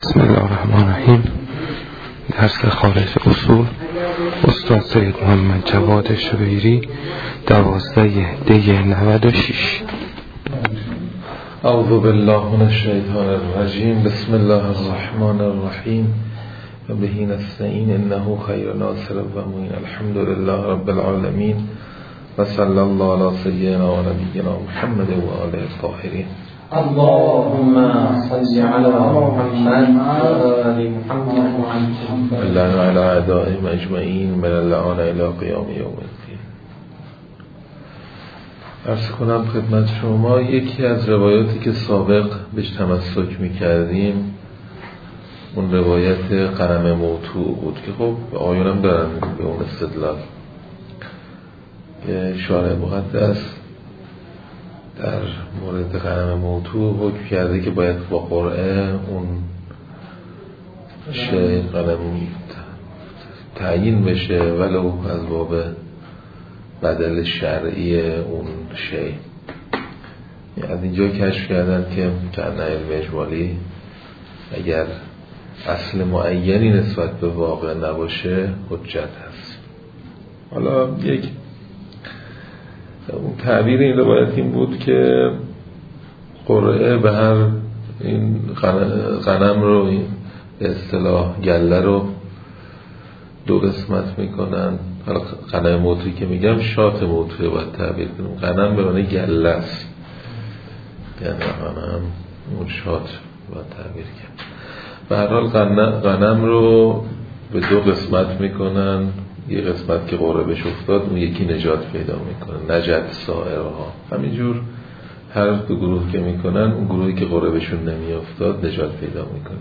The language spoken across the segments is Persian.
بسم الله الرحمن الرحیم. درس خارج اصول استاد سید محمد جواد شبیری 12/96. اعوذ بالله من الشیطان الرجیم. بسم الله الرحمن الرحیم و به نستعین انه خیر ناصر و معین. الحمد لله رب العالمین و صلی الله علی سیدنا و نبینا محمد و آله الطاهرین. اللهم صل على محمد وآل محمد اللهم على اعدائهم اجمعین من اللعان الى قیام یوم الدین. عرض کنم خدمت شما یکی از روایاتی که سابق بهش تمسک میکردیم اون روایت قلم موتوع بود که خب آیونم دارن به اون استدلال که شارع مقدس در مورد قلم موتوع حکم کرده که باید با قرعه اون شی قلم تعیین بشه ولو از باب بدل شرعی اون شی. از اینجا کشف کردن که کنه علم اجمالی اگر اصل معینی نسبت به واقع نباشه حجت هست. حالا یک تعبیر این روایت این بود که قرعه به هر این غنم رو این اصطلاح گله رو دو قسمت میکنن. حالا غنم موتوعی که میگم شات موتوعی باید تعبیر کنیم. غنم به معنی گله است، یعنی غنم اون شات باید تعبیر کنیم. به هر حال غنم رو به دو قسمت میکنن. یه قسمت که قرعه بهش افتاد اون یکی نجات پیدا میکنه، نجات سائرها. همینجور هر دو گروه که میکنن اون گروهی که قرعه بهشون نمیافتاد نجات پیدا میکنه.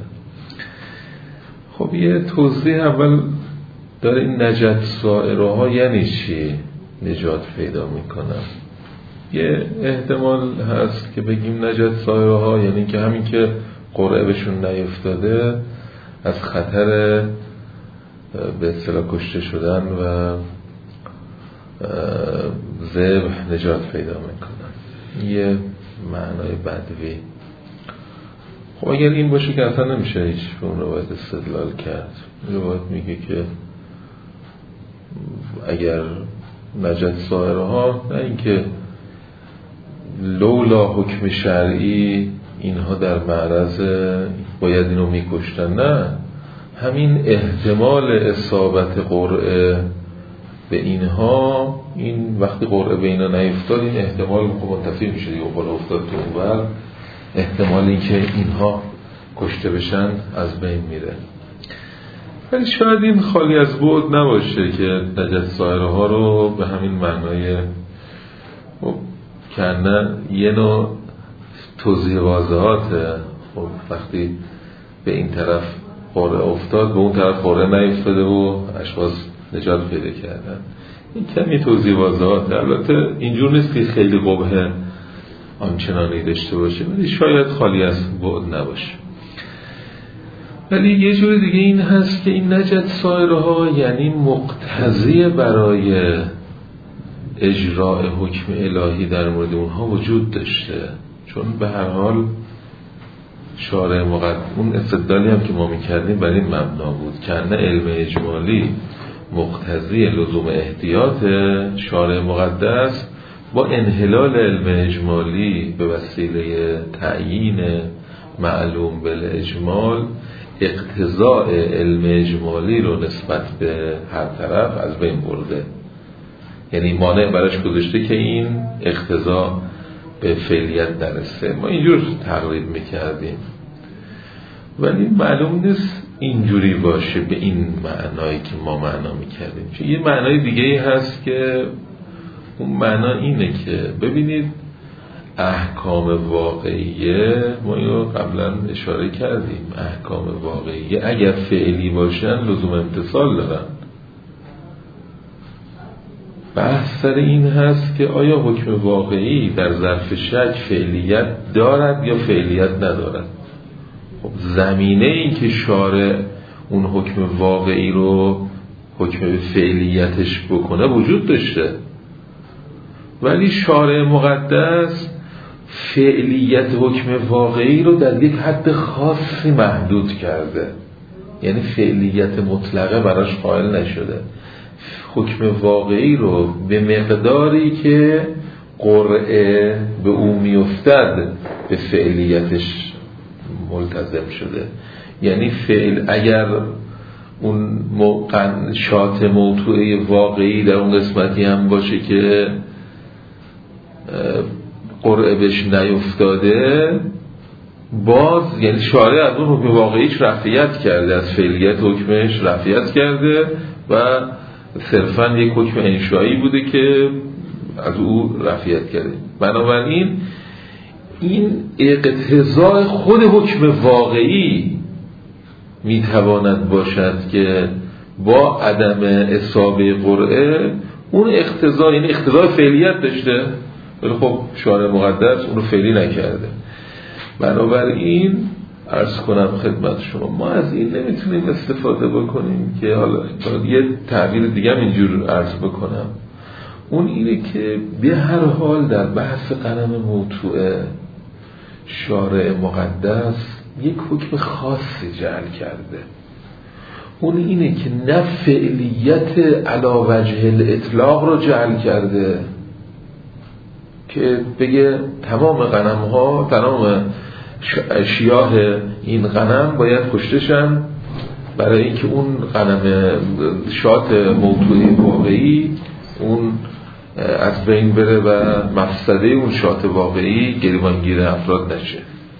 خب یه توضیح اول داره این نجات سائرها یعنی چی نجات پیدا میکنن. یه احتمال هست که بگیم نجات سائرها یعنی که همین که قرعه بهشون نیفتاده از خطر به اصطلاح کشته شدن و ذبح نجات پیدا میکنن. یه معنای بدوی. خب اگر این باشه که اصلا نمیشه هیچ به اون روایت استدلال کرد. روایت میگه که اگر نجات سائرها نه اینکه لولا حکم شرعی اینها در معرض باید اینو میکشتن، نه، همین احتمال اصابت قرعه به اینها، این وقتی قرعه به اینا نیفتاد این احتمال منتفی میشه دیگه. بالا افتاد تو اول احتمال این که اینها کشته بشن از بین میره. ولی شاید این خالی از بعد نباشه که نجات سائرها رو به همین معنای کنه یه نوع توضیح واضحاته. خب وقتی به این طرف قرعه افتاد به اون طرف قرعه نیفتاده و اشخاص نجات پیدا کردن، این کمی توضیح واضحاته. البته اینجور نیست که خیلی قبح آنچنانی داشته باشه ولی شاید خالی از بعد نباشه. ولی یه جور دیگه این هست که این نجات سائرها یعنی مقتضی برای اجراء حکم الهی در مورد اونها وجود داشته، چون به هر حال شارع مقدس اون استدلالی هم که ما میکردیم برای این مبنا بود که نه علم اجمالی مقتضی لزوم احتیاط شارع مقدس با انحلال علم اجمالی به وسیله تعیین معلوم بالاجمال اقتضاء علم اجمالی رو نسبت به هر طرف از بین برده. یعنی مانع براش گذاشته که این اقتضا به فعلیت نرسه. ما اینجور تقریب میکردیم ولی معلوم نیست اینجوری باشه به این معنایی که ما معنا میکردیم. چون یه معنای دیگه هست که اون معنا اینه که ببینید احکام واقعیه، ما اینو قبلا اشاره کردیم، احکام واقعیه اگر فعلی باشن لزوم امتثال دارن. بحث سر این هست که آیا حکم واقعی در ظرف شک فعلیت دارد یا فعلیت ندارد. خب زمینه این که شارع اون حکم واقعی رو حکم فعلیتش بکنه وجود داشته، ولی شارع مقدس فعلیت حکم واقعی رو در یک حد خاصی محدود کرده، یعنی فعلیت مطلقه براش قائل نشده. حکم واقعی رو به مقداری که قرعه به او میافتد به فعلیتش ملتزم شده. یعنی فعل اگر اون شات موضوعی واقعی در اون قسمتی هم باشه که قرعه بهش نیفتاده، باز یعنی شارع از اون حکم واقعیش رفعیت کرده، از فعلیت حکمش رفعیت کرده و صرفا یک حکم انشایی بوده که از او رفعیت کرده. بنابراین این اقتضاء خود حکم واقعی میتواند باشد که با عدم اصابه قرعه اون اقتضا، یعنی اقتضای فعلیت داشته، ولی خب شارع مقدس اون رو فعلی نکرده. بنابراین عرض کنم خدمت شما ما از این نمیتونیم استفاده بکنیم که حالا یه تعبیر دیگه هم اینجور عرض بکنم، اون اینه که به هر حال در بحث قلم موضوعه شارع مقدس یک حکم خاصی جعل کرده. اون اینه که نه فعلیت علی وجه الاطلاق رو جعل کرده که بگه تمام غنم ها، تمام شیاه این غنم باید کشتشن برای اینکه اون غنم شات موضوعی واقعی اون از بین بره و مفسده اون شات واقعی گریبانگیر افراد نشه.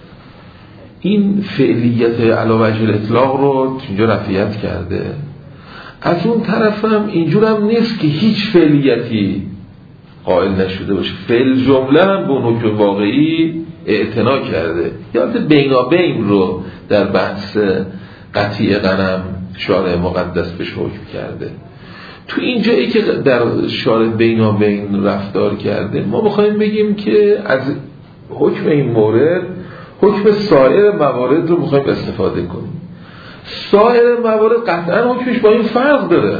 این فعلیت علی وجه الاطلاق رو اینجا رفعیت کرده. از اون طرف هم اینجور هم نیست که هیچ فعلیتی قائل نشده باشه، فعل جمله هم به اون حکم واقعی اعتنا کرده. یاد بینابین رو در بحث قطیع غنم شارع مقدس بهش حکم کرده. تو این جایی که در شارع بینابین رفتار کرده ما میخوایم بگیم که از حکم این مورد حکم سایر موارد رو میخوایم استفاده کنیم. سایر موارد قطعا حکمش با این فرق داره،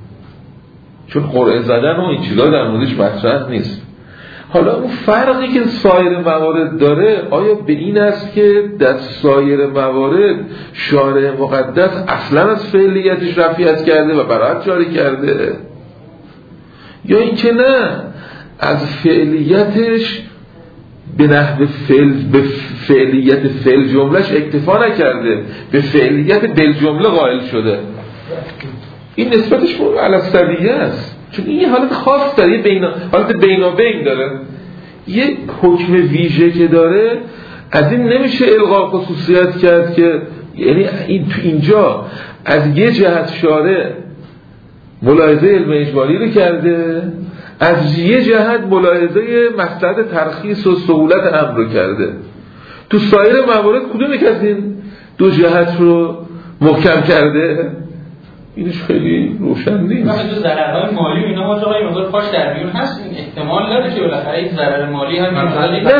چون قرعه زدن و این چیزا در موردش مطرح نیست. حالا اون فرقی که سایر موارد داره آیا به این است که در سایر موارد شارع مقدس اصلا از فعلیتش رفعیت کرده و براعت جاری کرده، یا این که نه از فعلیتش به نحو فعلیت فعل جملهش اکتفا نکرده، به فعلیت بل جمله قائل شده. این نسبتش علی السویه است، چون این حالت خاص داره، حالت بینابین داره. یک حکم ویژه که داره از این نمیشه الغا خصوصیت کرد که یعنی این تو اینجا از یه جهت شارع ملاحظه علم اجمالی رو کرده، از یه جهت ملاحظه مصلحت ترخیص و سهولت امر رو کرده. تو سایر موارد کدوم یک از این دو جهت رو محکم کرده؟ اینش خیلی روشن نیست. مثلا تو ضررهای مالی و اینا ما جایی مقدار پاش در بیرون هست، این احتمال داره که بالاخره این ضرر مالی هم نه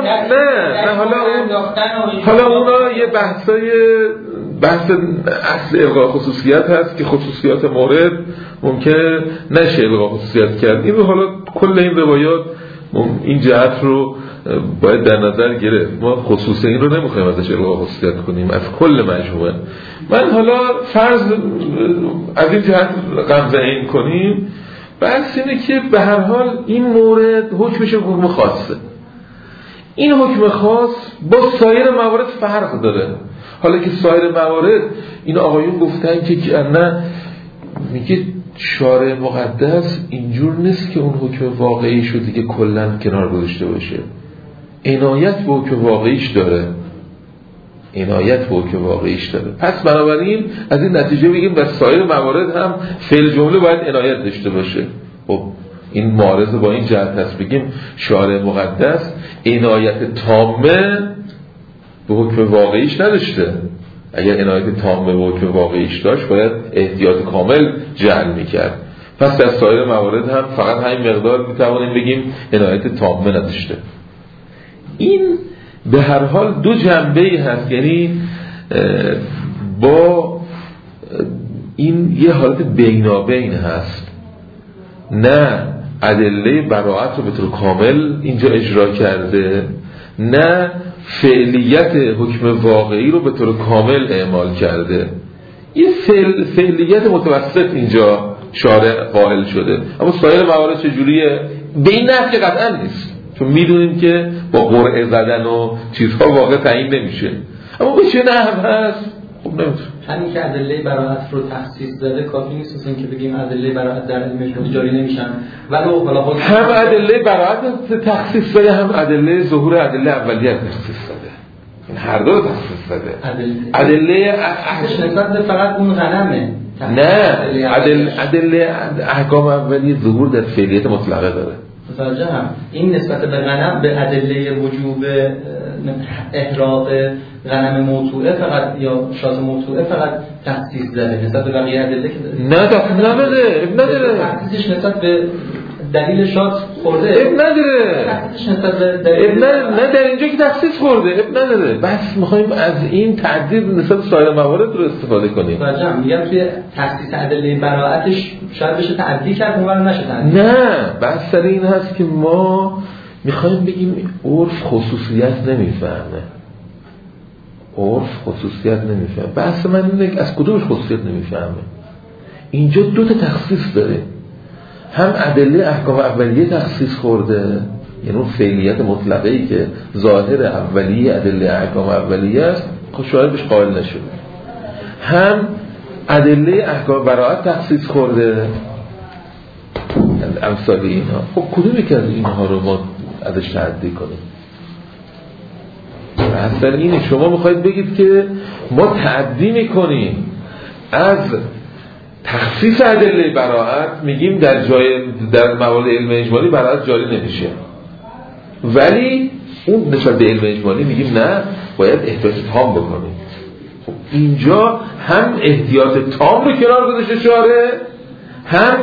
حالا اونا یه بحث اصل الغا خصوصیت هست که خصوصیات مورد ممکن نشه الغا خصوصیت کرد. این حالا کل این روایات این جهت رو باید در نظر گرفت. ما خصوص این رو نمیخوایم ازش الغا خصوصیت کنیم، از کل مجموعه. من حالا فرض از این جهت غمزه این کنیم، بحث اینه که به هر حال این مورد حکمش حکم خاصه. این حکم خاص با سایر موارد فرق داره. حالا که سایر موارد این آقایون گفتن که نه، میگه شارع مقدس اینجور نیست که اون حکم واقعی شده که کلن کنار گذاشته باشه، عنایت به حکم واقعیش داره، پس بنابراین از این نتیجه بگیم و سایر موارد هم فعل جمله باید عنایت داشته باشه. خب این معارضه با این جهت هست بگیم شارع مقدس عنایت تامه به حکم واقعیش نداشته. اگر عنایت تامه به حکم واقعیش داشت باید احتیاط کامل جعل میکرد. پس در سایر موارد هم فقط همین مقدار میتوانیم بگیم عنایت تامه نداشته. این به هر حال دو جنبه‌ای هست، یعنی با این یه حالت بینابین هست، نه ادله براعت رو به طور کامل اینجا اجرا کرده، نه فعلیت حکم واقعی رو به طور کامل اعمال کرده. یه فعلیت متوسط اینجا شارع قائل شده، اما سایر موارد چجوریه؟ به این نحو که قطعا نیست، چون میدونیم که با قرعه زدن و چیزها واقع تعیین نمیشه، اما به چه نحو هست؟ خب نمیتونه. همین که ادله براءت رو تخصیص زده کافی نیست مثلا که بگیم ادله براءت در علم اجمالی جاری نمیشن، ولو حالا هم ادله براءت تخصیص زده، هم ادله ظهور ادله اولیه تخصیص زده، این هر دو تخصیص زده. ادله نسبت فقط اون غنمه، نه ادله احکام اولیه ظهور در فعلیت مطلقه داره. متوجه هم این نسبت به غنم به ادله وجوب احراق غنم موطوعه فقط یا شاة موطوعه فقط تخصیص زده، نسبت به بقیه ادله که نه نداره تخصیصش نسبت به دلیل شاة خورده اب نداره، تخصیصش نسبت به دلیل نه در اینجا که تخصیص خورده اب نداره، بس میخوایم از این تعدید نسبت به سایر موارد رو استفاده کنیم. راجع میگم توی تخصیص ادله براءتش شاید بشه تعدی کرد اونور نشه تعدی. نه بس سر این هست که ما میخوایم بگیم عرف خصوصیت نمیفهمه، عرف خصوصیت نمیفهمه. بحث من اینه از کدومش خصوصیت نمیفهمه. اینجا دو تا تخصیص داره، هم ادله احکام اولیه تخصیص خورده، یعنی اون فعلیت مطلقه ای که ظاهر اولیه ادله احکام اولیه است خب شاید بهش قائل نشده، هم ادله احکام براءت تخصیص خورده امثال اینها. خب کدومی که از اینها رو ما ازش تعدی کنیم؟ اصلا اینه شما میخواید بگید که ما تعدی میکنیم از تخصیص ادله براءت، میگیم در موارد علم اجمالی براءت جاری نمیشه، ولی اون نسبت به علم اجمالی میگیم نه باید احتیاط تام بکنیم. خب اینجا هم احتیاط تام رو کنار گذاشته شارع، هم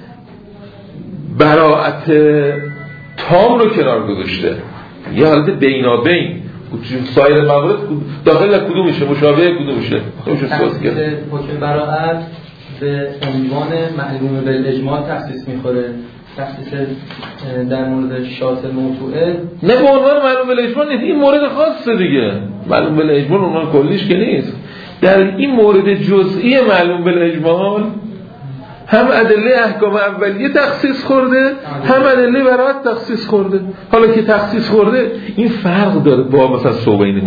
براءت تام رو کنار گذاشته، یه حالت بینابین. سایر موارد داخل کدومشه؟ مشابه کدومشه؟ تخصیص حکم براءت به عنوان معلوم بالاجماع تخصیص میخوره، تخصیص در مورد شاة موطوعه نه به عنوان معلوم بالاجماع نیست، این مورد خاصه دیگه. معلوم بالاجماع عنوان کلیش که نیست. در این مورد جزئی معلوم بالاجماع هم ادله احکام اولیه تخصیص خورده، هم ادله براءت تخصیص خورده. حالا که تخصیص خورده این فرق داره با مثلا صوبین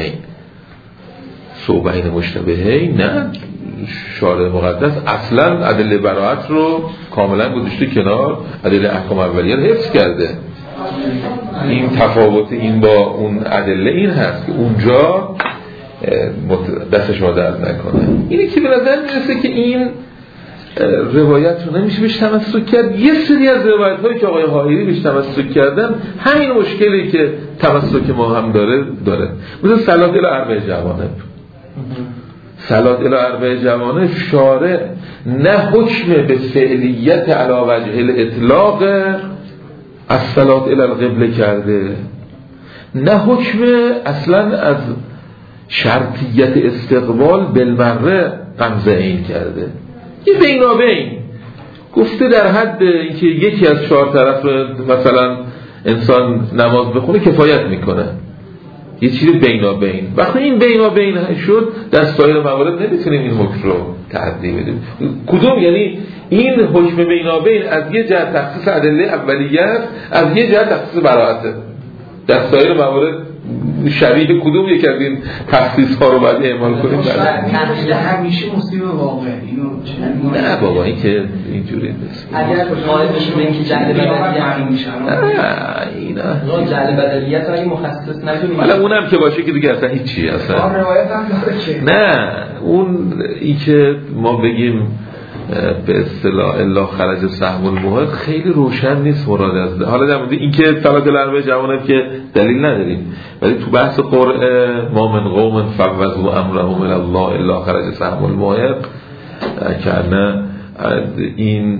مشتبهین. نه شارع مقدس اصلا ادله براءت رو کاملا گذاشته کنار، ادله احکام اولیه رو حفظ کرده. این تفاوت این با اون ادله این هست که اونجا دستش ما درد نکنه. اینی که به نظر میرسه که این روایت رو نمیشه بهش تمسک کرد. یه سری از روایت هایی که آقای حائری بهش تمسک کردن همین مشکلی که تمسک ما هم داره. مثل صلات الی اربع جوانب، صلات الی اربع جوانب شارع نه حکم به فعلیت علی وجه الاطلاق از صلات الی القبله کرده، نه حکم اصلا از شرطیت استقبال بالمره غمزه این کرده. یه بینابین گفته در حد اینکه یکی از 4 طرف مثلا انسان نماز بخونه کفایت میکنه، یه چیز بینابین. وقتی این بینابین شد در سایر موارد نمیتونیم این حکم رو تعدی بدیم. کدوم؟ یعنی این حکم بینابین از یه جهت تخصیص ادله اولیه است، از یه جهت تخصیص براءت. در سایر موارد شبیه کدوم یک از این تخصیص ها رو باید اعمال کنیم؟ تحلیل همیشه مصیب واقع اینو نه بابا این که اینجوری نیست. اگر قائل بشیم اینکه جعل بدلیت میشه، اینا جعل بدلیت اگه مخصص ندونیم، حالا اونم که باشه که دیگه اصلا هیچی اصلا روایت هم داره که نه اون این که ما بگیم به اصطلاح الا خرج سهم الموهق خیلی روشن نیست مراد از ده. حالا در مورد این که صلات الاربع جوانب که دلیل نداریم، ولی تو بحث قرعه ما من قوم فوضوا امرهم الی الله الا خرج سهم الموهق کنه این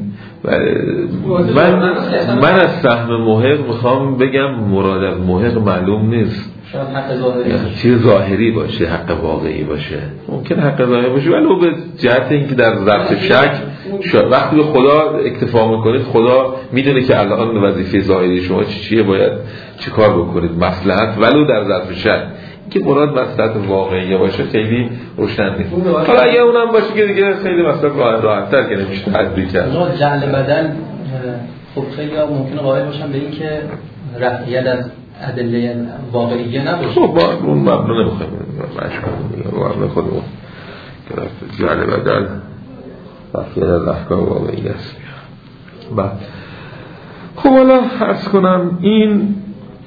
من از سهم موهق میخوام بگم مراد از موهق معلوم نیست، شاید حق ظاهری چیز ظاهری باشه، حق واقعی باشه. ممکن حق ظاهری باشه ولی به جهت اینکه در ظرف شک وقتی به خدا اکتفا میکنید خدا میدونه که الان وظیفه ظاهری شما چیه، باید چی کار بکنید، مصلحت ولو در ظرف شک. که مراد مصلحت واقعی باشه خیلی روشن نیست. حالا اگه اونم باشه که دیگه خیلی مثلا راحت‌تر که نمیشه تدبیر کرد. جعل بدل خب خیلی ممکنه قائل باشن به این که رفعیت از ادله واقعیه نباشه. خب با اون مبنا نمیخوایم مبنا خودمون که جعل بدل رفعیت از احکام واقعی است. بعد خب حالا عرض کنم این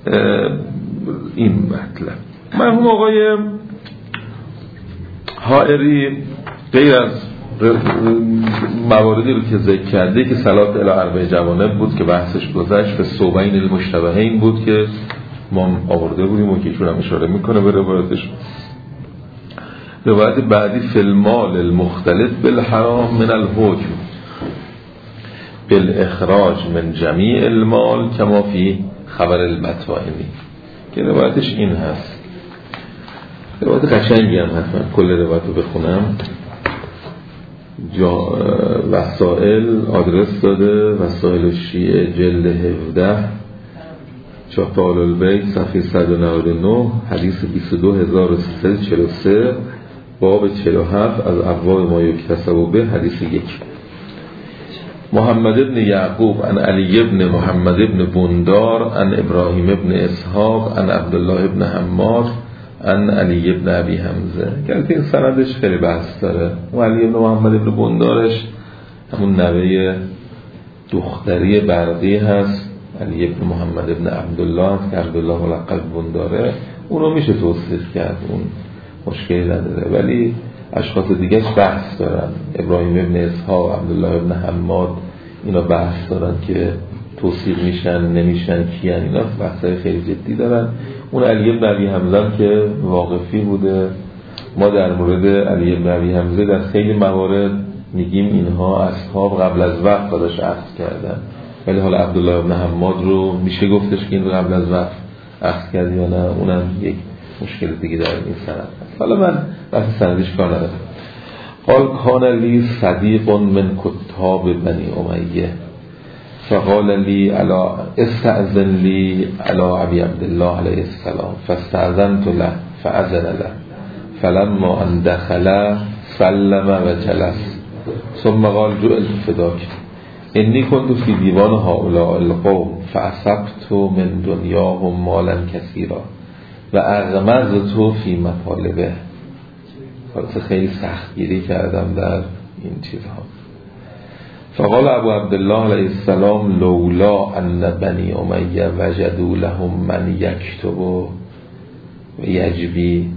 مطلب مرحوم آقای حائری غیر از مواردی رو که ذکر کرده که صلات الی اربع جوانب بود که بحثش گذشت، به صوبین المشتبهین بود که ما آورده بودیم و که ایشون هم اشاره میکنه به روایتش. روایت بعدی فی المال المختلط بالحرام من الحکم بالاخراج من جمیع المال کما فی خبر المطاعنی، که روایتش این هست. روایت قشنگی هم حتما کل روایت رو بخونم. وسائل آدرس داده، وسائل شیعه جلد 17 چاپ آل البیت صفحه 199 حدیث 22343 باب 47 از ابواب ما یکتسب به حدیث 1. محمد ابن یعقوب عن علی ابن محمد ابن بندار عن ابراهیم ابن اسحاق عن عبدالله ابن حمار عن علی ابن ابی حمزه، که این سندش خیلی بحث داره. و علی ابن محمد ابن بندارش همون نوه دختری برقی هست، علی ابن محمد ابن عبدالله که عبدالله ملقب بنداره، اونو میشه توصیف کرد، اون مشکلی نداره. ولی اشخاص دیگه بحث دارن، ابراهیم ابن اسحاق، عبدالله ابن حماد، اینا بحث دارن که توصیف میشن نمیشن کیان، اینا بحثای خیلی جدی دارن. اون علی ابن ابی حمزه که واقفی بوده، ما در مورد علی ابن ابی حمزه در خیلی موارد میگیم اینها اصحاب قبل از وقت خودش عقد کردن، ولی حالا عبدالله ابن حماد رو میشه گفتش که این قبل از وقت عقد کرد یا نه، اونم یک مشکل دیگه در این سند. حالا من بحث سندش کار ندارم. قال کان لی صدیق من کتاب بنی امیه فقال لی الا استأذن لی علی ابی عبدالله علیه السلام فاستأذنت له فأذن له فلما ان دخل سلم و جلس ثم قال جعلت فداک انی كنت فی دیوان هؤلاء القوم فاصبت من دنیاهم مالا کثیرا و اغمضت فی مطالبه. خیلی سختگیری کردم در این چیزها. فقال ابو عبدالله علیه السلام لولا ان بنی امیه وجدوا لهم من یکتب و یجبی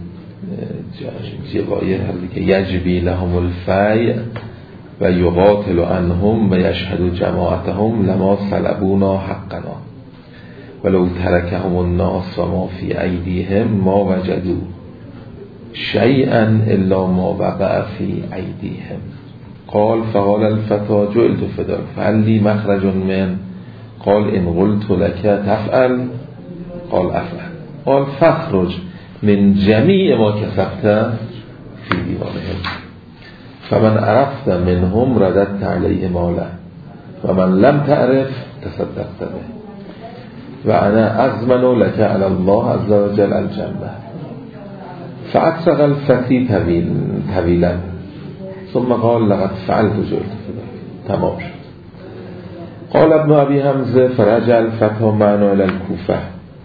یجبی لهم الفی و یقاتل عنهم و یشهد جماعتهم لما سلبونا حقنا ولو ترکهم الناس و ما فی ایدیهم ما وجدوا شیئا الا ما وقع فی ایدیهم. قال فقال الفتى جعلت فداک فهل لی مخرج من؟ قال ان قلت لك تفعل قال افعل. قال فخرج من جمیع ما کسبت فی دیوانهم فمن عرفت منهم رددت علیه ماله و من لم تعرف تصدقت به و انا ازمن لك علی الله عز وجل الجنه. فاطرق الفتى طویلا ثم قال لقد فعلت جعلت فداک. تمام شد. قال ابن ابی حمزه فرجع الفتى معنا الى الكوفه.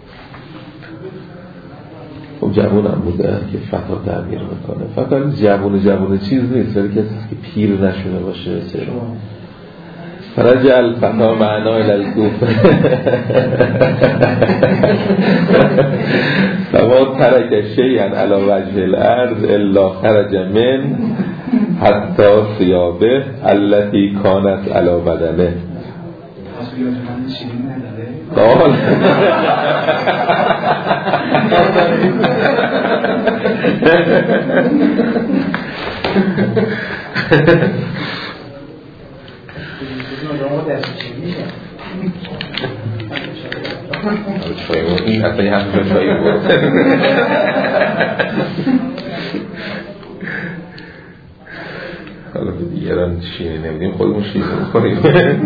خب جوونم بوده که فتا تعبیر میکنه. فتا جوون چیز نیست، ولی کسی که پیر نشده باشه. فرجع الفتى معنا الى الكوفه فما ترک شیئا علی وجه الارض الا خرج من حتی ثیابه التي كانت علی بدنه. قال این حتی یه همچون شایی بود. حالا به دیگران شیرینی نمیدیم، خودمون شیرینی میکنیم.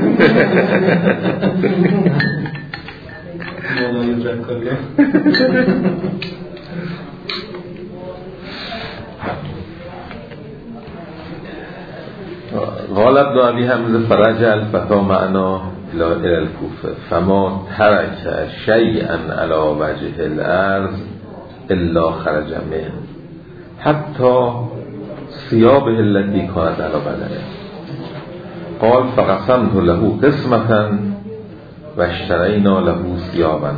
قال ابن ابي حمزه فرج الفتى معنا الى الكوفه فما ترك شيئا على وجه الارض الا خرج منه حتى ثيابه التي كانت على بدنه. قال فقسمت له قسمة واشترينا له ثيابا.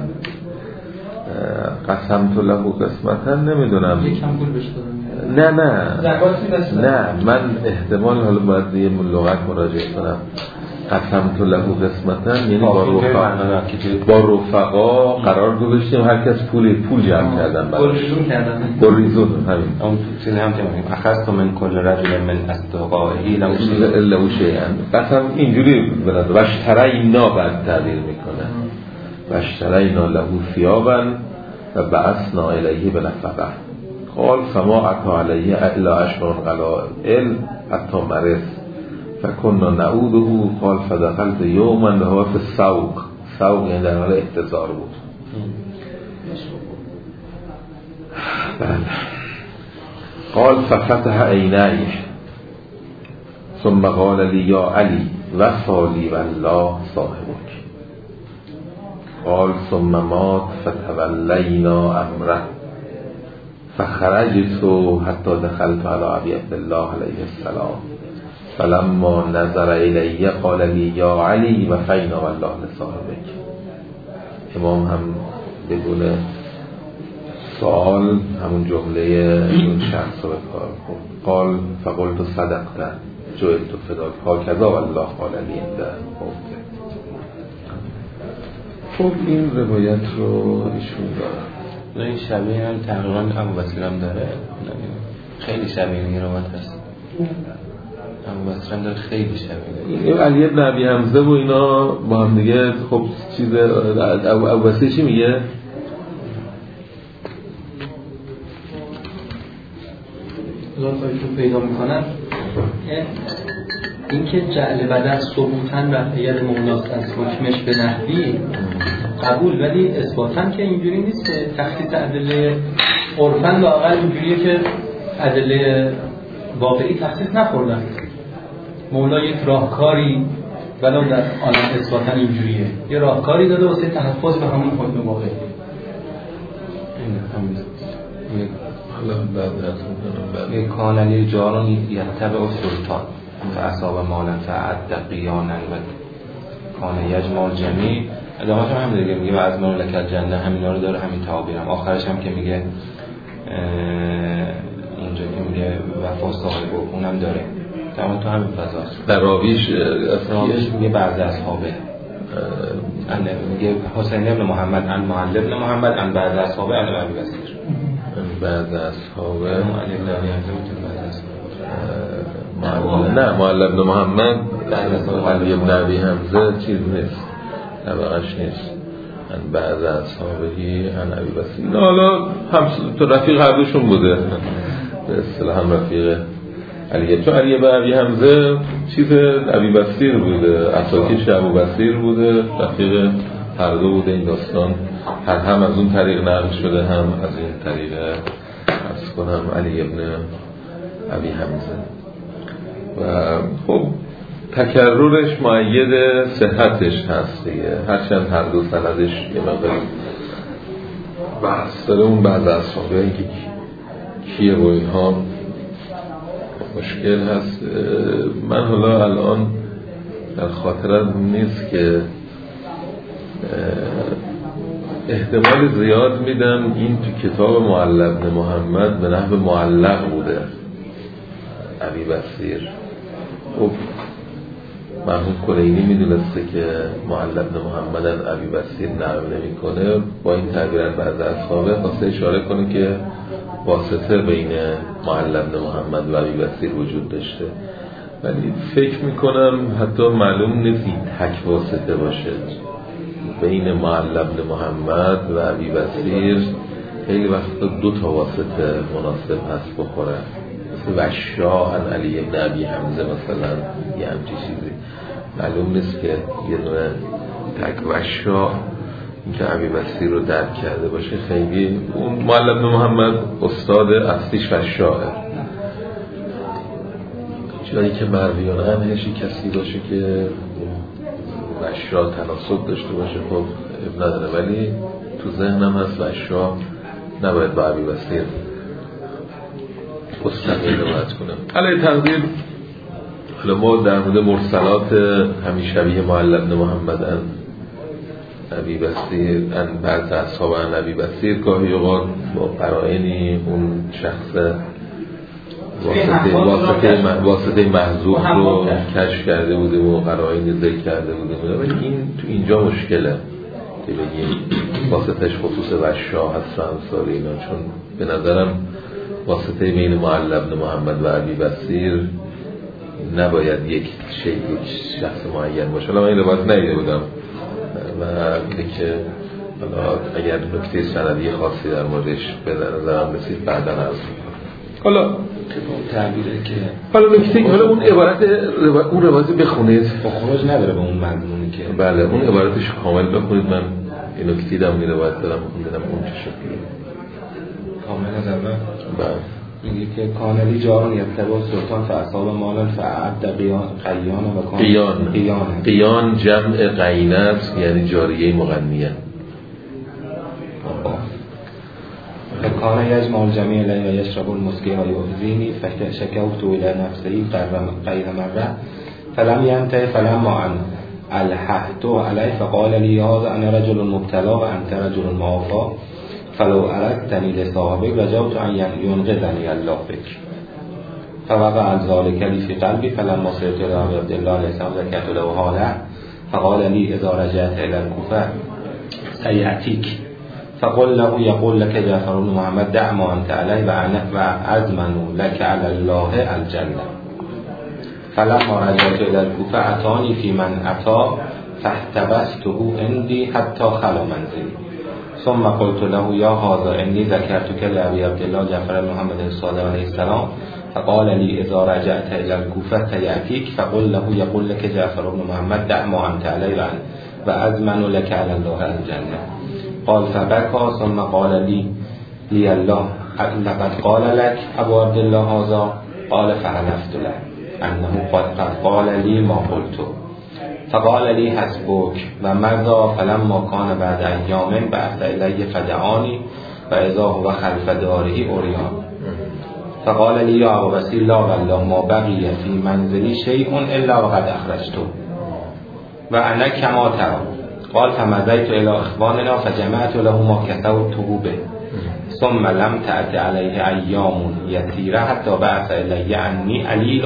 قسمت له قسمة نمیدونم، یکم پول بهش نه من احتمال حالا باید یه لغت مراجعه کنم. قسمت له قسمتا یعنی با رفقا قرار گذاشتیم هر کس پول جمع کردن، گریزون همین اون چیزی هم که میگیم اخذت من کل رجل من اصدقائه له شیئا. قسم اینجوری بلد واشترینا بعد تعبیر میکنه واشترینا له ثيابا و بعثنا الیه بنفقه. قال فما عطا علیه الا اشبر قلائل حتی مرض فكنا نعوده. قال فدخلت يوما وهو في السوق یعنی در حال احتضار بود. قال ففتح عینیه ثم قال لي یا علی وصالی والله صاحبك. قال ثم مات فتولینا امره فخرجت حتى دخلت على ابي عبد الله عليه السلام فلما نظر الیه قال لي یا علی وفینا والله لصاحبك. امام هم بدون سوال همون جمله اون شخص رو بکار کن. قال فقلت صدقت جئت فداک هكذا والله قال لي عنده. خب این روایت رو ایشون داره. این شبیه هم تقریبا ابو بصیر هم داره، خیلی شبیه این روایت هست. ابو بصیر هم داره خیلی شبیه. این علی بن ابی حمزه و اینا با هم دیگه خب چیز ابو بصیر چی میگه؟ لطفاً پیدا میکنن این که جعل بدن ثبوتاً رفعیت مولاست از حکمش به نحوی قبول، ولی اثباتاً که اینجوری نیست که تخصیص ادله عرفاً لااقل اینجوریه که ادله واقعی تخصیص نخوردن. مولا یک راهکاری ولو در آن اثباتاً اینجوریه یه راهکاری داده واسه تحفظ به همون حکم واقعی. این کانالی جاران یتبع سلطان فاصاب مالا فعد قیانا و کان یجمال جمی. ادامهش هم دیگه میگه و از من لکل جنه همینا رو داره، همین تعابیرم. آخرش هم که میگه اینجا که میگه وفا صاحب اونم داره تمام تو همین فضاست. در راویش میگه بعضی اصحابه میگه حسین ابن محمد ان معل ابن محمد ان بعضی اصحابه ان ابی بصیر بعضی اصحابه علی بن ابی حمزه نه معل ابن محمد علی بن ابی حمزه چیز نیست، طبقش نیست. ان بعضی اصحابهی ان ابی بصیر. نه حالا هم تو رفیق هر دوشون بوده به اصطلاح هم رفیق علی. تو علی بن ابی حمزه چیز ابی بصیر بوده، اساکیش ابو بصیر بوده، رفیق هر دو بوده. این داستان هم از اون طریق نقل شده هم از این طریق عرض کنم علی ابن ابی حمزه. و خب تکررش مؤید صحتش هست دیگه، هرچند هر دو سندش یه مقدار بحث داره. اون بعض اصحابه این که کیه و اینها مشکل هست. من حالا الان در خاطرم نیست که احتمال زیاد میدم این تو کتاب معل بن محمد به نحو معلق بوده ابی بصیر. خب مرحوم کلینی میدونسته که معل بن محمد از ابی بصیر نقل نمیکنه، با این تعبیر بعض اصحابه خواسته اشاره کنه که واسطه بین معل بن محمد و ابی بصیر وجود داشته، ولی فکر میکنم حتی معلوم نیست این تک واسطه باشه بین معل بن محمد و ابی بصیر. خیلی وقتا دو تا واسطه مناسب هست بخوره. وشا عن علی ابن ابی حمزه مثلا یه همچی چیزی، معلوم نیست که یه دونه تک وشا که ابی بصیر رو درک کرده باشه. خیلی اون معلم بن محمد استاد اصلیش وشاه، جایی که مرویان عنهش کسی باشه که وشا تناسب داشته باشه خب اب نداره، ولی تو ذهنم هست وشا نباید با ابی بصیر مستقیل روایت کنه. علیه تقدیر حالا ما در مورد مرسلات همیشوی معلم بن محمد ان ابی بصیر ان بعض اصحاب ان ابی بصیر گاهی اوقات با قرائنی اون شخص واسطه محذوف رو کشف کرده بوده و قرائن ذکر کرده بوده، ولی این تو اینجا مشکله که بگیم واسطش خصوص وشا هست و امثال اینا، چون به نظرم واسطه بین معلم بن محمد و ابی بصیر نباید یک شخص معین باشه. حالا من این روایت ندیده بودم و اینکه حالا اگر نکته سندی خاصی در موردش به نظرم رسید بعدا عرض می‌کنم. حالا تعبیره که حالا نکته حالا اون عبارت اون روایت بخونید، خروج نداره به اون مضمونی که بله اون عبارتش کامل بخونید. من این نکته دیدم این روایت دارم خوندم اون چه شکلی کامل از اول. بله میگه که کانلی جارون یتبع سلطان فاصحاب مالن فعد قیان و قیان جمع قینه است، یعنی جاریه مغنیه. فکان یجمع الجمیع الی و یشرب المسکی و یؤذینی فشکوت الی نفسی غیر مره فلم ینته فلما ان الححت علی فقال لی هذا انا رجل مبتلا و انت رجل معافى فلو اردتنی لصاحبک رجوت ان ینقذنی الله بک فوقع ذلك لی فی قلبی فلما صرت الی عبدالله علیه السلام ذکرت له حاله فقال لی اذا رجعت الی الکوفه سیأتیک فقل له يقول لك جعفر بن محمد دع ما انت عليه وأضمن لك على الله الجنة. فلما رجعت إلى الكوفة أتاني في من أتى فاحتبسته عندي حتى خلا منزلي ثم قلت له يا هذا إني ذكرتك لأبي عبد الله جعفر بن محمد الصادق عليه السلام فقال لي إذا رجعت إلى الكوفة يأتيك فقل له يقول لك جعفر بن محمد دع ما أنت عليه وأضمن لك على الله الجنة. قال فبكى ثم قال لي الله لقد قال لك ابو عبد الله هذا قال فحلفت له انه قد قال لي ما قلت فقال لي حسبك ومضى فلما كان بعد ايام بعث الي فدعاني فاذا هو خلف داره عريان فقال لي يا ابو بصير لا والله ما بقي في منزلي شيء الا وقد اخرجته وانا كما ترى. قال فمضيت الى اخواننا فجمعت له ما كتبته به ثم لم تأت عليه ايام يسيره حتى بعث الي عني عليل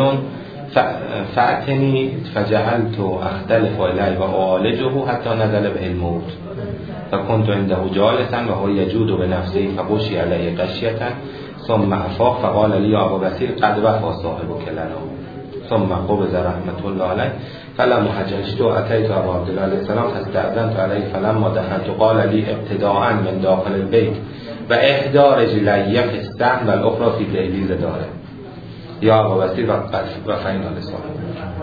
فأتني فجعلت اختلف اليه واعالجه حتى نزل به الموت فكنت عنده جالسا وهو يجود بنفسه فغشي عليه غشية ثم افاق فقال لي يا ابو بصير قد وفى صاحبك لنا ثم قبض رحمة الله عليه فلما حججت أتيت أبو عبد الله عليه السلام فاستأذنت عليه فلما دخلت قال لي ابتداء من داخل البيت وإحدى رجلي في السهم والأخرى في دهليز داره یا ابو بصیر و فینا لصاحب.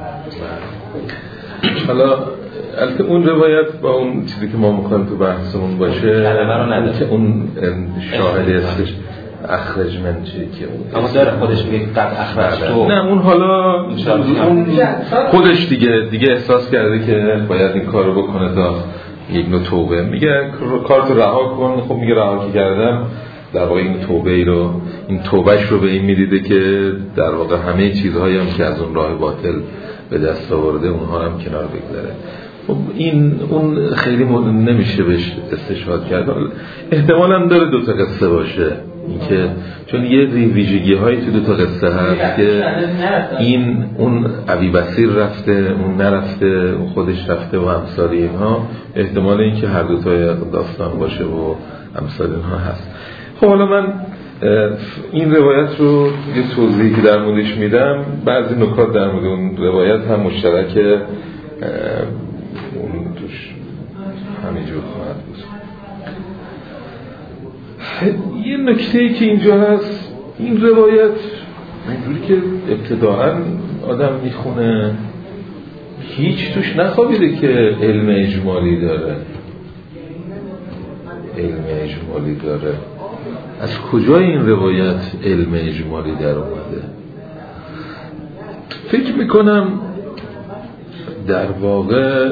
حالا البته اون روایت با اون چیزی که ما می‌خوایم تو بحثمون باشه کلمه رو نداره که اون شاهد هستش اخرج من چی که اون اما داره خودش میگه قد اخرج تو نه اون حالا اون خودش دیگه احساس کرده که باید این کارو بکنه تا یک نوع توبه میگه کارتو رها کن. خب میگه رها کردم در واقع این این توبهش رو به این میدیده که در واقع همه چیزهایی هم که از اون راه باطل به دست آورده اونها هم کنار بگذاره. خب اون خیلی نمیشه بهش استشهاد کرد. احتمالاً داره دو تا قصه باشه اینکه چون یه ویژگی هایی تو دو تا قصه هست که اون ابی بصیر رفته اون نرفته اون خودش رفته و امثال اینها احتمال این که هر دو تا داستان باشه و امثال اینها هست. خب حالا من این روایت رو یه توضیحی که در موردش میدم، بعضی نکات در مورد اون روایت هم مشترک اون توش همینجور خواهد بود. یه نکته‌ای که اینجا هست، این روایت اینجوری که ابتداعا آدم میخونه هیچ توش نخوابیده که علم اجمالی داره. از کجا این روایت علم اجمالی در اومده؟ فکر میکنم در واقع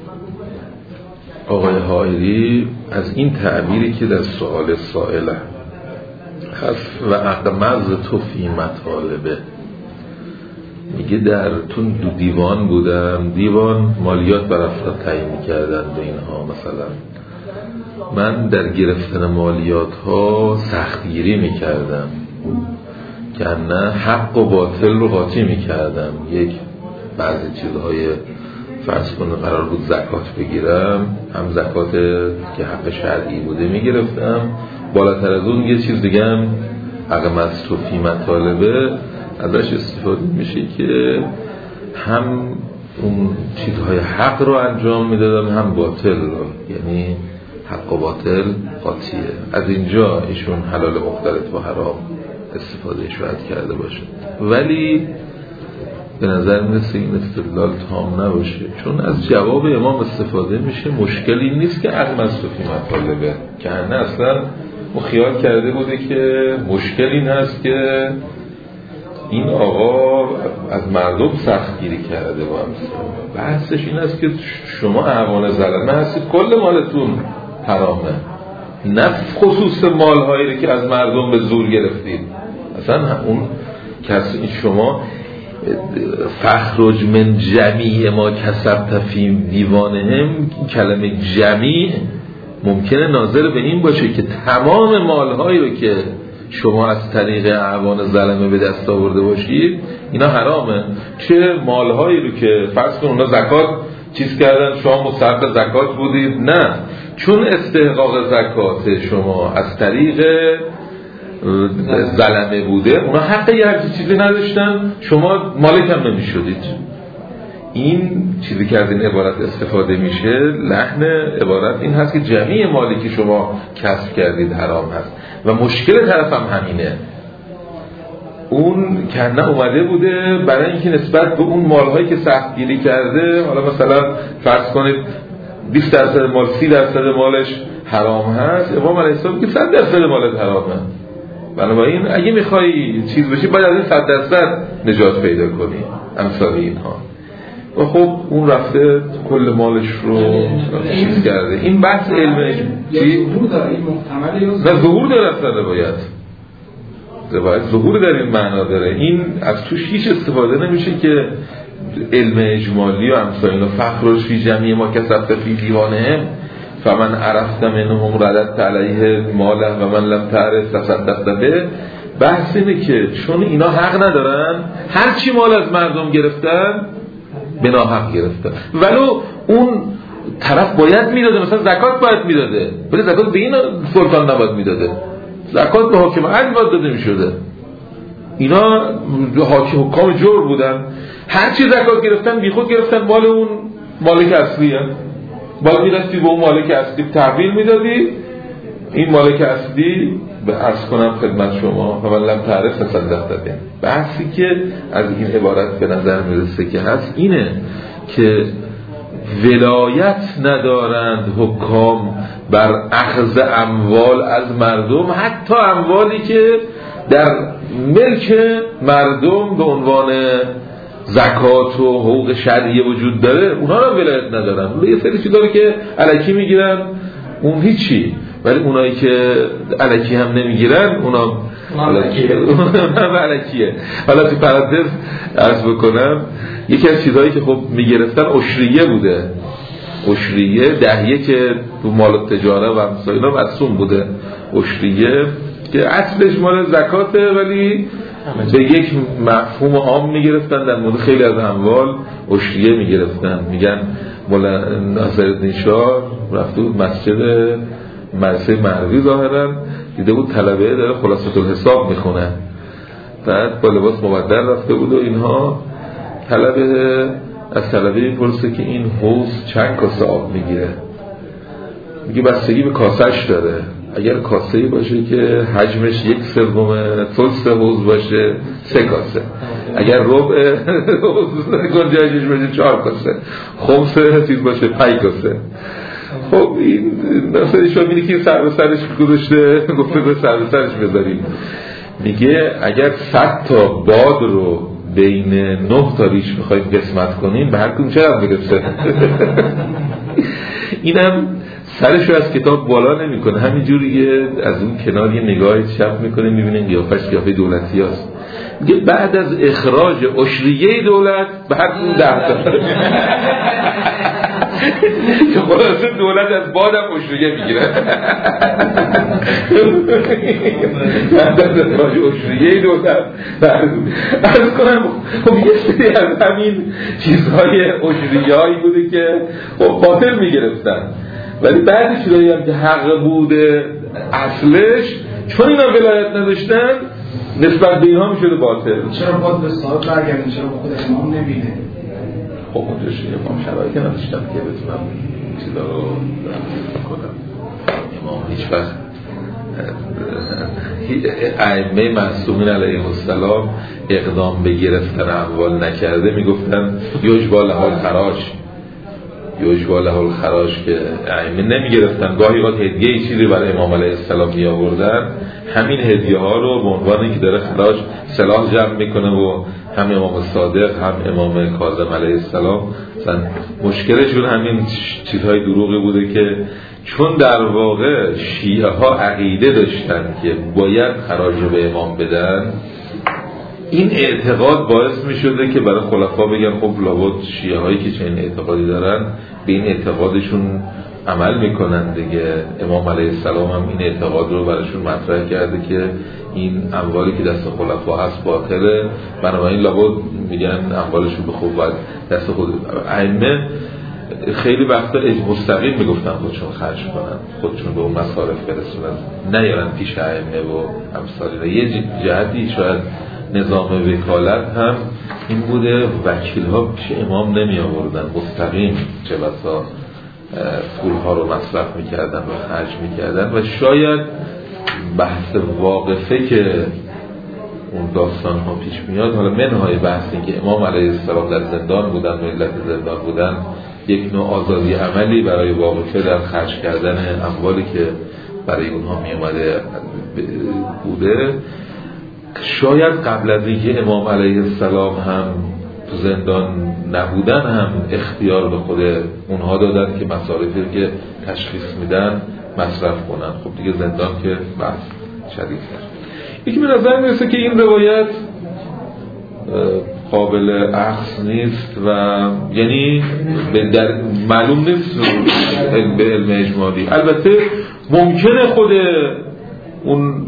آقای حائری از این تعبیری که در سؤال سائل هست و اقمز تو فی مطالبه، میگه در تون دو دیوان بودم، دیوان مالیات بر افراد تعیین میکردن به اینها، مثلا من در گرفتن مالیات ها سختگیری میکردم که نه حق و باطل رو قاطی میکردم. بعضی چیزهای فرض کنه قرار بود زکات بگیرم، هم زکات که حق شرعی بوده میگرفتم، بالاتر از اون یه چیز دیگه هم اقم از تو فی مطالبه ازش استفاده میشه که هم اون چیزهای حق رو انجام میدادم هم باطل رو، یعنی حق و باطل قاطیه. از اینجا ایشون حلال مختلط و حرام استفاده شاید کرده باشه، ولی به نظر میرسه این استدلال تام نباشه، چون از جواب امام استفاده میشه. مشکلی نیست که اقم از تو فی مطالبه، که نه اصلا او خیال کرده بوده که مشکل این هست که این آقا از مردم سختگیری کرده با امثال. بحثش این است که شما اعوان ظلمه هستید، کل مالتون حرامه، نه خصوص مالهایی که از مردم به زور گرفتید. اصلا اون کسی شما فخرج من جمیع ما کسبت فی دیوانهم، کلمه جمیع ممکنه ناظر به این باشه که تمام مالهایی رو که شما از طریق اعوان ظلمه به دست آورده باشید اینا حرامه. چه مالهایی رو که فرض کن اونا زکات چیز کردن، شما مستحق زکات بودید، نه، چون استحقاق زکات شما از طریق ظلمه بوده، اونا حق یه هرچی چیزی نداشتن، شما مالک هم نمی شدید. این چیزی که از این عبارت استفاده میشه، لحن عبارت این هست که جمعی مالی که شما کسب کردید حرام هست و مشکل طرف هم همینه. اون کنه اومده بوده برای اینکه نسبت به اون مالهایی که سختگیری کرده، حالا مثلا فرض کنید 20% مال 30% مالش حرام هست، امام علیه السلام که 100% مالت حرامه. بنابراین اگه میخوای چیز بشی باید از این 100% نجات پیدا کنی، امثال اینها. و خب اون رفته کل مالش رو چیز کرده. این بحث علمه چی؟ ظهور داره، این محتمله یا نه ظهور داره، اصلا روایت ظهور در این معنا داره. این از توش هیچ استفاده نمیشه که علم اجمالی و امثال اینا فخرش فی جمعی ما کسبت فی دیوانهم فمن عرفت منهم رددت علیه ماله و من لم تعرف تصدقت به. بحث اینه که چون اینا حق ندارن، هر چی مال از مردم گرفتن بنا حق گرفتن، ولو اون طرف باید میداده، مثلا زکات باید میداده، ولی زکات به این سلطان نباید میداده، زکات به حاکم عدل باید داده میشده. اینا حکام جور بودن، هر چی زکات گرفتن بی خود گرفتن، مال اون مالک اصلیه. باید میرستی به اون مالک اصلی تحویل میدادی، این مالک اصلی به عرض کنم خدمت شما و من لم تعرف تصدقت به. بحثی که از این عبارت به نظر میرسه که هست اینه که ولایت ندارند حکام بر اخذ اموال از مردم، حتی اموالی که در ملک مردم به عنوان زکات و حقوق شرعی وجود داره، اونا رو ولایت ندارن. یه سری چیزا رو که الکی میگیرن اون هیچی، ولی اونایی که الکی هم نمیگیرن اونا الکیه. حالا تو پرانتز عرض بکنم یکی از چیزهایی که خب میگرفتن عشریه بوده. عشریه دهیه که تو مال تجاره و مسائل مرسوم بوده. عشریه که اصلش مال زکاته ولی به یک مفهوم عام میگرفتن، در مورد خیلی از اموال عشریه میگرفتن. میگن مولا ناصرالدین شاه رفته بود مسجد مدرسه مهروی ظاهرا دیده بود طلبه داره خلاصه الحساب میخونه، بعد با لباس مبدل رفته بود و اینها. طلبه از طلبه میپرسه که این حوض چند کاسه آب میگیره؟ میگه بستگی به کاسهش داره. اگر کاسه‌ای باشه که حجمش 1/3 ثلث حوض باشه 3 کاسه، اگر ربع حوض گنجایشش باشه 4 کاسه، خمس چیز باشه 5 کاسه. خب این مثلا شما می‌بینی که سر به سرش گذاشته، گفته به سر به سرش بذاریم. میگه اگر 100 تا باد رو بین 9 تا ریش میخوایم قسمت کنیم به هر کدوم چقدر میرسه؟ اینم سرش رو از کتاب بالا نمیکنه، همینجوری از اون کنار یه نگاهی چپ میکنه، میبینه قیافش قیافه دولتی هست. میگه بعد از اخراج عشریه دولت به هر کدوم 10 تا که خلاصه دولت از بادم عشریه میگیره. بعد از اخراج عشریه دولت عرض کنم خب یه سری از همین چیزهای عشریه هایی بوده که خب باطل میگرفتن، ولی بعدی چیزایی هم که حق بوده اصلش چون اینا ولایت نداشتن نسبت به اینها میشده باطل. چرا باید به صاحب برگردیم؟ چرا خود امام نمیده؟ خب اونجاش امام شرایطی نداشتن که بتونم چیزا رو کنم. امام هیچ وقت ائمه معصومین علیهم السلام اقدام به گرفتن اموال نکرده، میگفتن یجبا له الخراج، یجبا له الخراج، که ائمه نمیگرفتن. گاهی وقت هدیه چیزی برای امام علیه السلام می آوردن، همین هدیه ها رو به عنوان اینکه داره خراج سلاح جمع میکنه و هم امام صادق هم امام کاظم علیه السلام مثلا مشکلشون همین چیزهای دروغی بوده که چون در واقع شیعه ها عقیده داشتن که باید خراج رو به امام بدن، این اعتقاد باعث می شده که برای خلفا بگن خب لابد شیعه هایی که چنین اعتقادی دارن به این اعتقادشون عمل میکنن دیگه. امام علیه السلام هم این اعتقاد رو براشون مطرح کرده که این اموالی که دست خلفا هست باطله، بنابراین لابد میگن اموالشون به خوب باید دست خود. ائمه خیلی وقتا مستقیم میگفتن خودشون خرج کنن، خودشون به اون مصارف برسونن، نیارن پیش ائمه و امثال. یه جهتی شاید نظام وکالت هم این بوده، وکیل ها پیش امام نمی آوردن، مستقیم چه بسا پولها رو مصرف میکردن و خرج میکردن. و شاید بحث واقفه که اون داستان ها پیش میاد، حالا منهای بحثی که امام علیه السلام در زندان بودن و علت زندان بودن یک نوع آزادی عملی برای واقفه در خرج کردن اموالی که برای اونها می اومده بوده. شاید قبل از اینکه امام علیه السلام هم تو زندان نبودن هم اختیار به خود اونها دادن که مصارفی که تشخیص میدن مصرف کنن. خب دیگه زندان که بحث شدید کرد. یکی به نظر میرسه که این روایت قابل اخذ نیست و یعنی معلوم نیست به علم اجمالی. البته ممکنه خود اون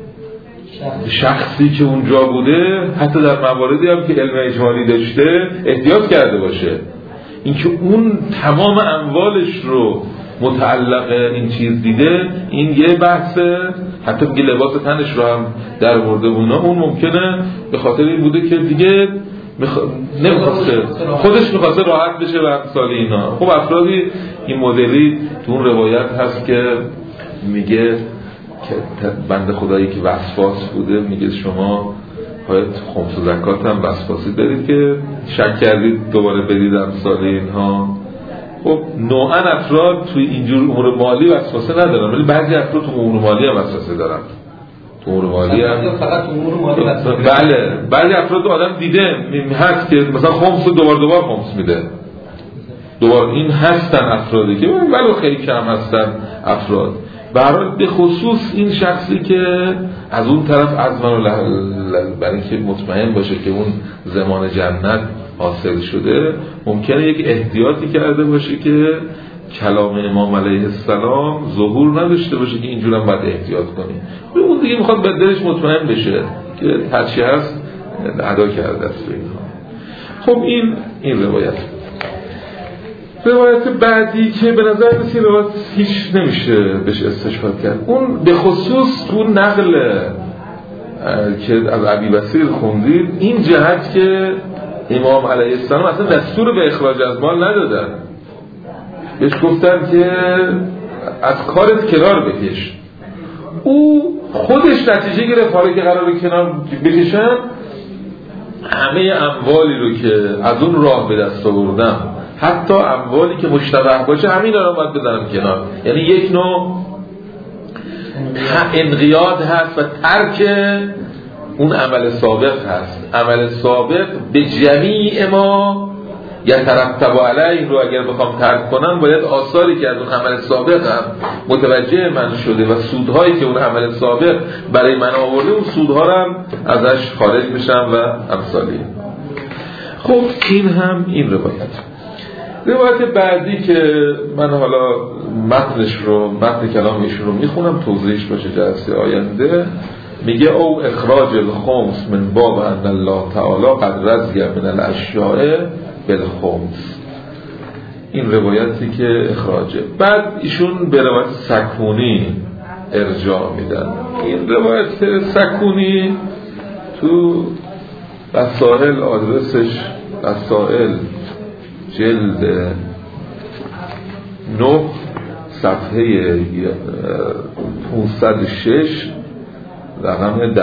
شخصی که اونجا بوده حتی در مواردی هم که علم اجمالی داشته احتیاط کرده باشه، اینکه اون تمام اموالش رو متعلق این چیز دیده، این یه بحثه. حتی که لباس تنش رو هم در برده بونه، اون ممکنه به خاطر این بوده که دیگه نمیخواسته، خودش میخواسته راحت بشه و امثال اینا. خب افرادی این مدلی تو اون روایت هست که میگه که بنده خدایی که وسواس بوده، میگه شما باید خمس و زکات هم وسواسی دارید که شک کردید دوباره بدید امثال اینها. خب نوعا افراد توی اینجور امور مالی وسوسه ندارن، ولی بعضی افراد تو امور مالی هم وسوسه دارن. تو امور مالی هم فقط امور مالی وسوسه. بله، بعضی افراد آدم دیده هست که مثلا خمس رو دوبار خمس میده. دوباره این هستن افرادی که ولو خیلی کم هستن افراد. برای به خصوص این شخصی که از اون طرف عزم برای اینکه مطمئن باشه که اون زمان جنت حاصل شده، ممکنه یک احتیاطی کرده باشه که کلام امام علیه السلام ظهور نداشته باشه که اینجور هم باید احتیاط کنی. به اون دیگه میخواد به دلش مطمئن بشه که هرچی هست ادا کرده است به اینها. خب این روایت بعدی که به نظر میاد روایت هیچ نمیشه بهش استشهاد کرد، اون به خصوص اون نقل که از ابی بصیر خوندید، این جهت که امام علیه السلام اصلا دستور به اخراج از مال ندادن، بهش گفتن که از کارت کنار بکش، او خودش نتیجه گرفت حالا که قراره کنار بکشن همه اموالی رو که از اون راه به دست آوردم، حتی اموالی که مشتبه باشه همین رو باید بذارم کنار. یعنی یک نوع انقیاد هست و ترک اون عمل سابق هست. عمل سابق به جمیع ما یترتب علیه رو اگر بخوام ترک کنم، باید آثاری که از اون عمل سابق هم متوجه من شده و سودهایی که اون عمل سابق برای من آورده، اون سودها رو هم ازش خارج بشم و امثالی. خب این هم این روایت بعدی که من حالا متن کلام ایشون رو میخونم توضیحش باشه جلسه آینده. میگه او اخراج الخمس من باب ان الله تعالی قد رضی من الاشیاء بالخمس. این روایتی که اخراجه. بعد ایشون به روایت سکونی ارجاع میدن. این روایت سکونی تو وسائل آدرسش وسائل جلد 9 صفحه 506 رقم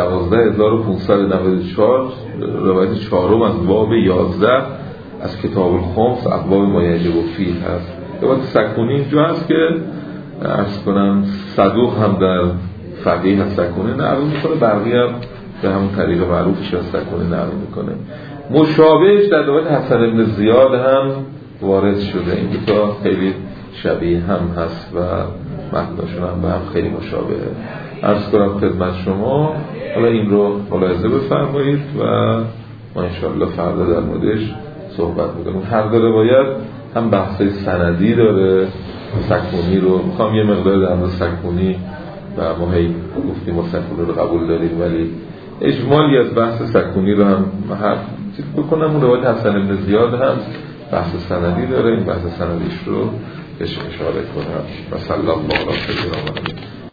12594 روایت 4 از باب 11 از کتاب الخمس ابواب ما یجب فیه هست. روایت سکونی اینجا هست که عرض کنم صدوق هم در فقیه سکونی نقل میکنه، بقیه هم به همون طریق معروفش از سکونی نقل میکنه. مشابهش در روایت حسن بن زیاد هم وارد شده. این دوتا خیلی شبیه هم هست و متنشون هم به هم خیلی مشابهه. عرض کنم خدمت شما، حالا این رو ملاحظه بفرمایید و ما انشاءالله فردا در موردش صحبت میکنیم. هر دو روایت هم بحث سندی داره. سکونی رو میخوام یه مقدار در مورد سکونی و ما هی گفتیم ما سکونی رو قبول داریم، ولی اجمالی از بحث سکونی رو هم بکنم. اون روایت حسن بن زیاد هم بحث سندی داره، این بحث سندیش رو بهش اشاره کنم. و صلی الله علیه و سلم.